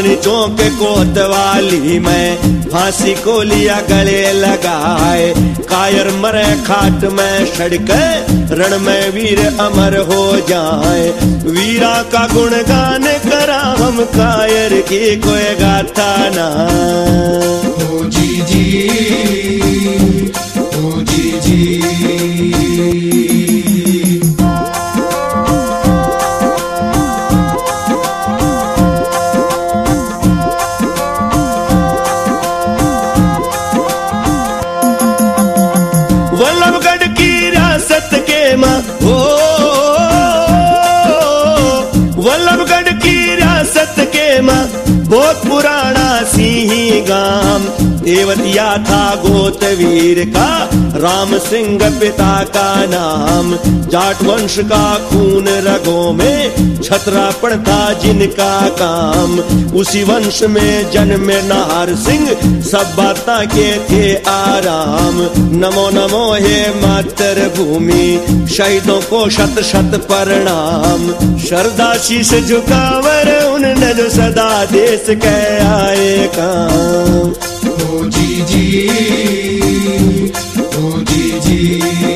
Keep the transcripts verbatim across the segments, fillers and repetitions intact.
चांदनी चौक कोतवाली में फांसी को लिया गले लगाए। कायर मरे खाट में सड़क रण में वीर अमर हो जाए। वीरा का गुणगान करा हम कायर की कोई गाथा ना। ओ जी जी ओ जी जी वल्लभगढ़ की रियासत के माँ हो, वल्लभगढ़ की रियासत के माँ बहुत पुराना सिंही गांव। देवतिया था गोतवीर का राम सिंह पिता का नाम। जाट वंश का खून रगों में छतरापण था जिनका काम। उसी वंश में जन्मे नाहर सिंह सब बाता के थे आराम। नमो नमो हे मातृभूमि शहीदों को शत शत प्रणाम। श्रद्धा शीश झुकावर उनने जो सदा देश कह आए काम। ओ जी जी ओ जी जी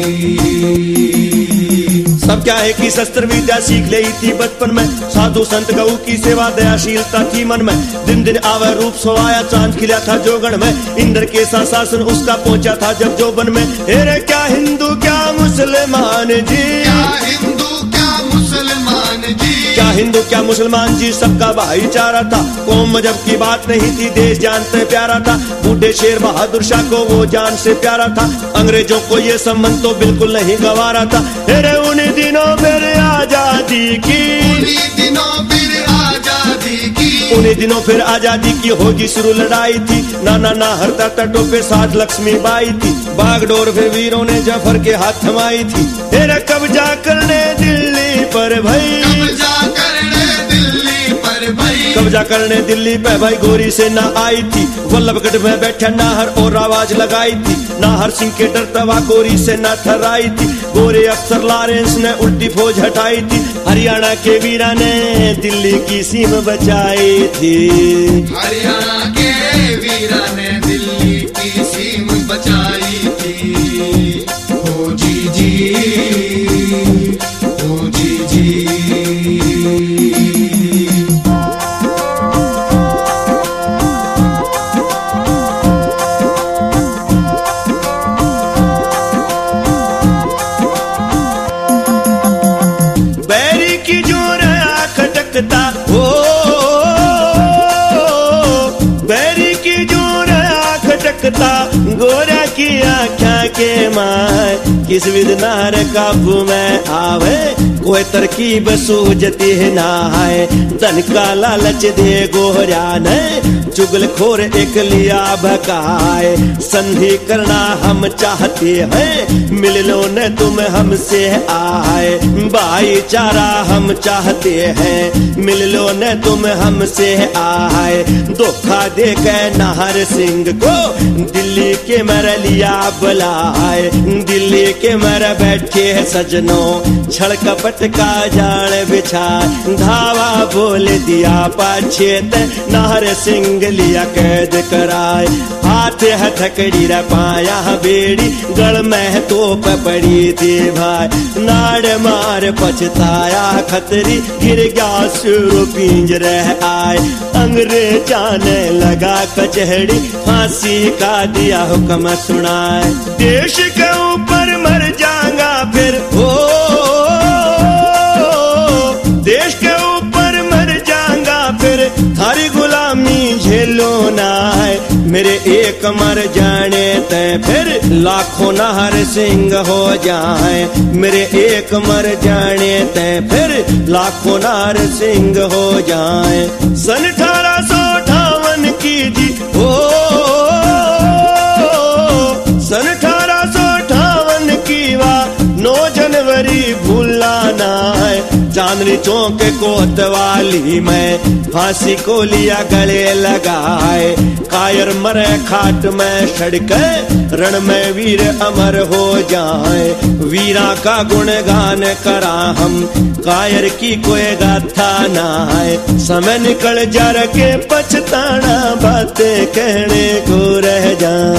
सब क्या है कि शस्त्र विद्या सीख ली थी बचपन में। साधु संत गऊ की सेवा दयाशीलता थी मन में। दिन दिन आवर रूप सोवाया चांद खिला था जोगण में। इंद्र के सा शासन उसका पहुंचा था जब जोबन में। हेरे क्या हिंदू क्या मुसलमान जी, क्या हिंदू क्या मुसलमान जी, क्या हिंदू क्या मुसलमान जी सबका भाईचारा था। कौम मजहब की बात नहीं थी देश जानते प्यारा था। बूढ़े शेर बहादुर शाह को वो जान से प्यारा था। अंग्रेजों को ये संबंध तो बिल्कुल नहीं गवारा था। हेरे उन्हीं दिनों फिर आजादी की, उन्हीं दिनों फिर आजादी की, उन्हीं दिनों फिर आजादी की होगी शुरू लड़ाई थी। नाना ना हरता तटों पे साथ लक्ष्मी बाई थी। बागडोर पे वीरों ने जफर के हाथ थमाई थी। हेरे कब्जा करने दिल्ली पर भाई, कब्जा करने दिल्ली पर भाई, कब्जा करने दिल्ली पे भाई गोरी से ना आई थी। वल्लभगढ़ में बैठा नाहर और आवाज लगाई थी। नाहर सिंह के डर तवा गोरी से ना ठहराई थी। गोरे अफसर लॉरेंस ने उल्टी फौज हटाई थी। हरियाणा के वीरा ने दिल्ली की सीम बचाई थी। हरियाणा के वीरा ने दिल्ली की सीम बचाई थी। ओ जी जी ओ जी जी बैरी की जोर खटकता हो, बैरी की जोर खटकता गोरा की आख्या के माय। किस विध नार काबू में आवे कोई तरकीब सूझती है ना है। धन का लालच दे गोरा ने चुगलखोर एक लिया भकाए। संधि करना हम चाहते हैं मिल लो न तुम हमसे आए। भाईचारा हम चाहते हैं मिल लो न तुम हमसे आए। धोखा दे के नाहर सिंह को दिल्ली के मर लिया बुलाए। दिल्ली के मर बैठे सजनों छड़ कपट का जाल बिछा। धावा बोल दिया पाछे नाहर सिंह लिया कैद कराए। हाथ हथकड़ी र पाया बेड़ी गल में तोप पड़ी थी भाई। नाड़ मार पछताया खतरी गिर गया शुरू पिंज रह आए। अंग्रेज जाने लगा कचहरी फांसी का दिया हुक्म सुनाए। देश के ऊपर मर जाऊंगा फिर हो, देश के ऊपर मर जाऊंगा फिर थारी गुलामी झेलो ना है। मेरे एक मर जाने ते फिर लाखों नाहर सिंह हो जाए। मेरे एक मर जाने ते फिर लाखों नाहर सिंह हो जाए। सन अठारह सौ अठावन की जी हो, सन अठारह सौ अठावन की वाह नौ जनवरी भूला ना है। चांद चांदनी चौक कोतवाली में फांसी को लिया गले लगाए। कायर मरे खाट में सड़क रण में वीर अमर हो जाए। वीरा का गुणगान करा हम कायर की कोई गाथा ना है। समय निकल जा के पछताना बातें कहने को रह जाए।